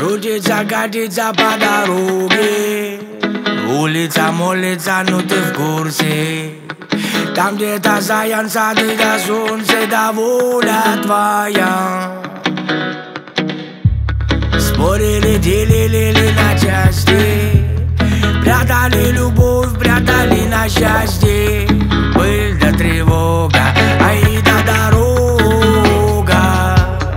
Крутится, катится по дороге, улица молится, ну ты в курсе. Там где-то заяц, сады до солнца, да воля твоя. Спорили, делили на части, прятали любовь, прятали на счастье. Пыль да тревога, ай да дорога.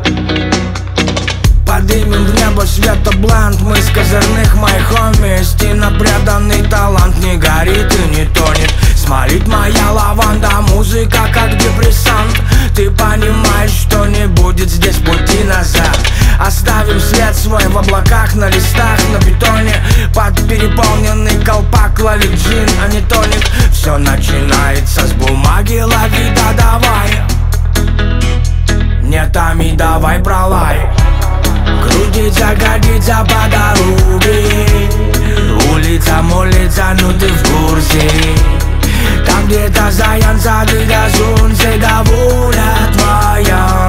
Поднимем в небо светоблант, мы с козырных моих хоми. Стена преданный талант не горит и не тонет. Смолит моя лаванда, музыка как депрессант. Ты понимаешь, что не будет здесь пути назад. Оставим след свой в облаках, на листах, на бетоне. Под переполненный колпак ловит джин, а не тоник. Все начинается с бумаги, лови, да давай. Не томи, давай пролай. Крутится, катится по дороге, улица молится, ну ты в курсе. Там где-то заяц, сады до солнца, да воля твоя.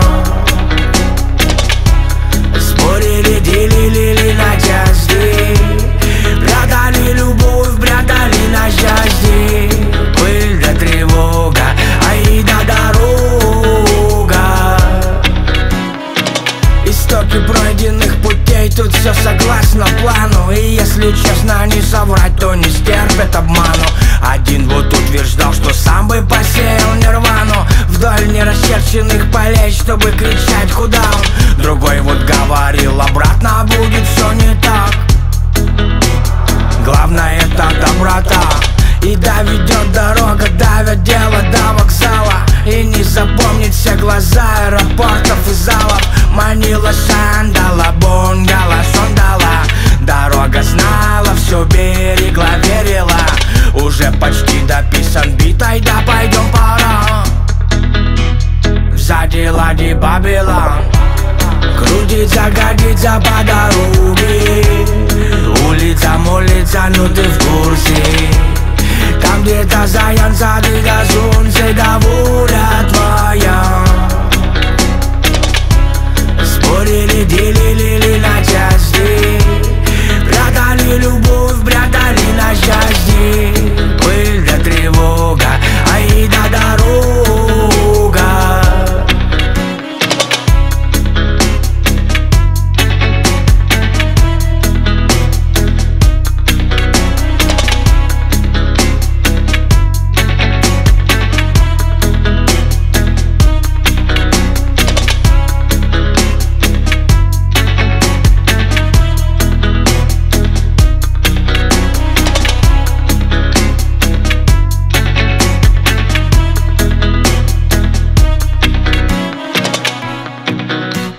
Спорили, делили на части, прятали любовь, прятали на счастье. Пыль да тревога, ай да дорога. Истоки пройденных путей, тут все согласно плану. И если честно не соврать, то не стерпят обману. Один вот утверждал, что сам бы посеял нирвану вдоль нерасчерченных полей, чтобы кричать куда он. Другой вот говорил, обратно будет все не так. Главное это доброта. И доведет дорога, давит дело до вокзала. И не запомнить все глаза аэропортов и залов. Манила шандала, бунгала, сондала. Дорога знала, все берегла, верила. Уже почти дописан бит, ай да пойдем пора. Сзади лади Бабилон. Крутится, катится по дороге, улица молится, ну ты в курсе. Там где-то заяц, сады до солнца, да воля